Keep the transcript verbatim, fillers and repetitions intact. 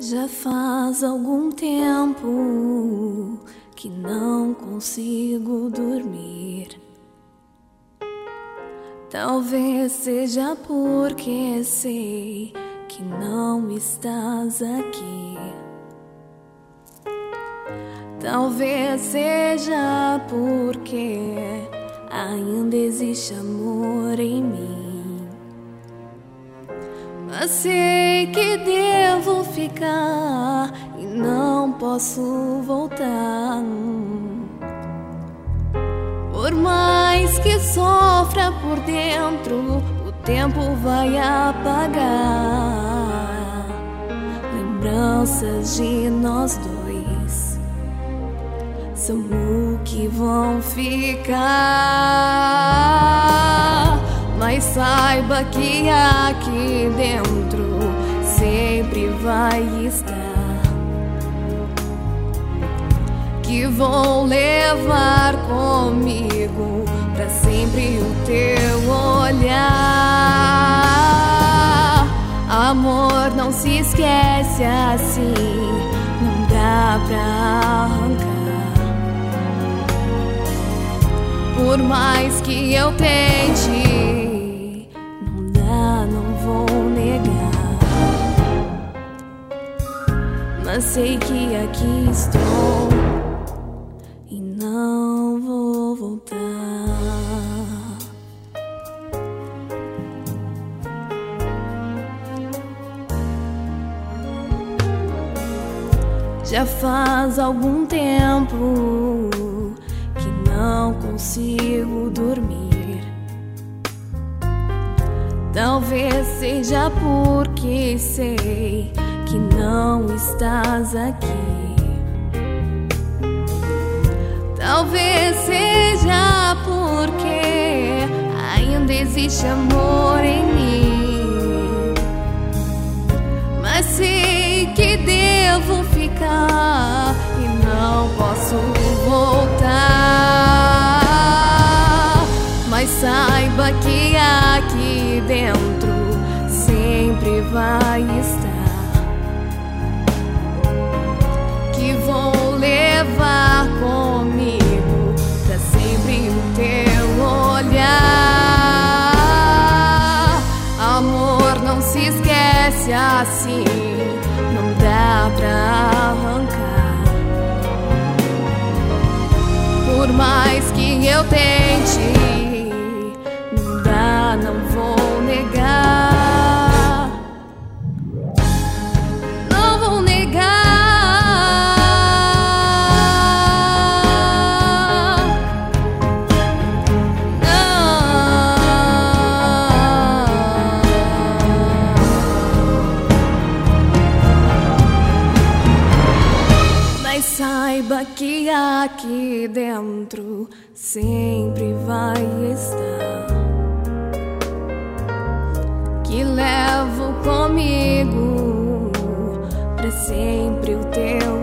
Já faz algum tempo que não consigo dormir. Talvez seja porque sei que não estás aqui. Talvez seja porque ainda existe amor em mim. Mas sei que devo ficar e não posso voltar. Por mais que sofra por dentro, o tempo vai apagar lembranças de nós dois. São o que vão ficar. Mas saiba que aqui dentro sempre vai estar, que vou levar comigo pra sempre o teu olhar. Amor não se esquece assim, não dá pra arrancar. Por mais que eu tente, mas sei que aqui estou e não vou voltar. Já faz algum tempo que não consigo dormir. Talvez seja porque sei que não estás aqui. Talvez seja porque ainda existe amor em mim. Mas sei que devo ficar e não posso voltar. Mas saiba que aqui dentro sempre vai estar, que vou levar comigo pra sempre o teu olhar. Amor não se esquece assim, não dá pra arrancar. Por mais que eu tente, não dá, não vou negar. Não vou negar. Saiba que aqui dentro sempre vai estar, que levo comigo pra sempre o teu